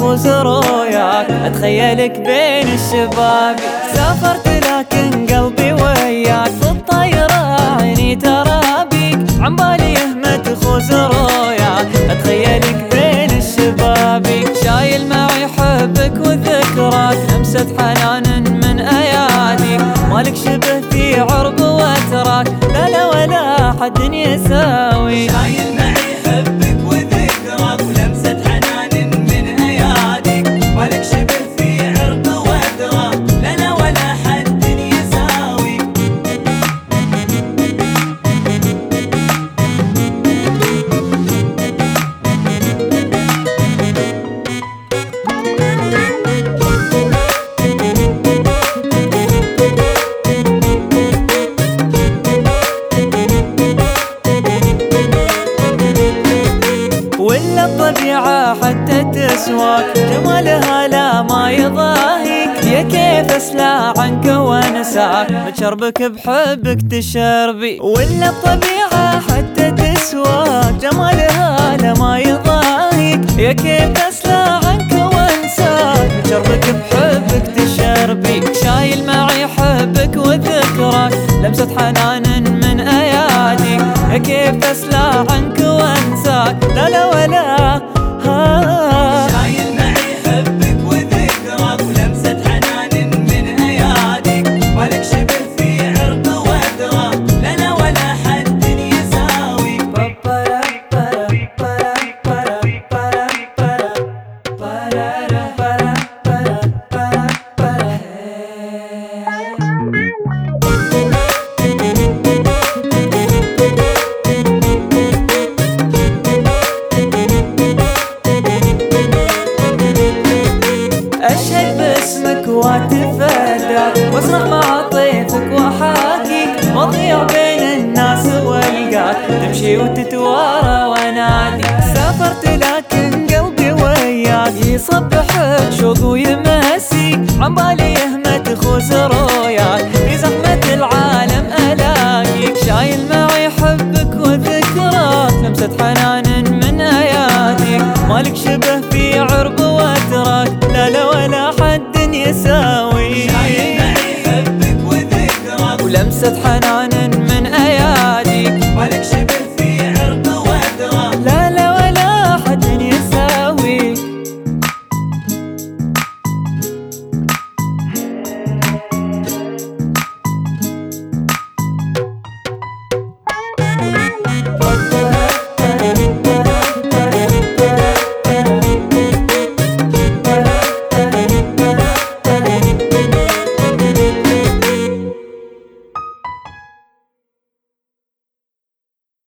تفوز رؤياك، اتخيلك بين الشباب. سافرت لكن قلبي وياك، في الطيرة عيني ترى بيك، عن بالي يهمة تفوز رؤياك، اتخيلك بين الشباب. شايل معي حبك وذكراك، لمسة حنان من اياديك، مالك شبه في عرب واتراك، لا لا ولا حد يساوي. شايل معي حبك وذكراك، ولمسة حنان من اياديك، مالك شبه في عرب واتراك، لا لا ولا حد يساوي. ولا الطبيعة حتى تسواك، جمالها لا ما يضاهيك، يا كيف اسلى عنك وانساك، بشربك بحبك تشربي. ولا الطبيعة حتى تسواك، جمالها لا ما يضاهيك، يا كيف اسلى عنك وانساك، بشربك بحبك تشربي. شايل معي حبك وذكراك، لمسة حنان من اياديك، يا كيف اسلى عنك وانساك، لا لا ولا شايل معي حبك وذكراك، ولمسة حنان من اياديك، مالك شبه في عرب واتراك، لا لا ولا حد يساوي. أشهد باسمك واتفاداك، واصرخ مع طيفك وحاكيك، واضيع بين الناس والقاك، تمشي وتتوارى واناديك. سافرت لكن قلبي وياك، يصبحك شوق ويمسيك، عن بالي